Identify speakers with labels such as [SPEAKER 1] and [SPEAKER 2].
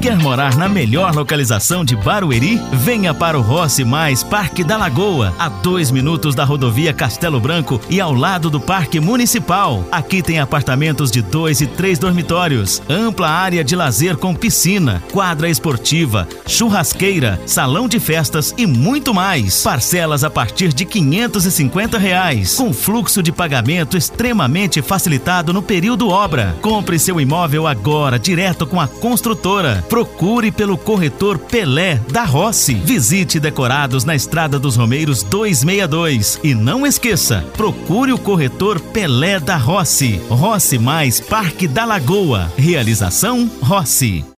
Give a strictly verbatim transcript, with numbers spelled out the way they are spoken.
[SPEAKER 1] Quer morar na melhor localização de Barueri? Venha para o Rossi Mais Parque da Lagoa, a dois minutos da rodovia Castelo Branco e ao lado do Parque Municipal. Aqui tem apartamentos de dois e três dormitórios, ampla área de lazer com piscina, quadra esportiva, churrasqueira, salão de festas e muito mais. Parcelas a partir de quinhentos e cinquenta reais, com fluxo de pagamento extremamente facilitado no período obra. Compre seu imóvel agora, direto com a construtora. Procure pelo corretor Pelé da Rossi. Visite Decorados na Estrada dos Romeiros duzentos e sessenta e dois. E não esqueça, procure o corretor Pelé da Rossi. Rossi Mais Parque da Lagoa. Realização Rossi.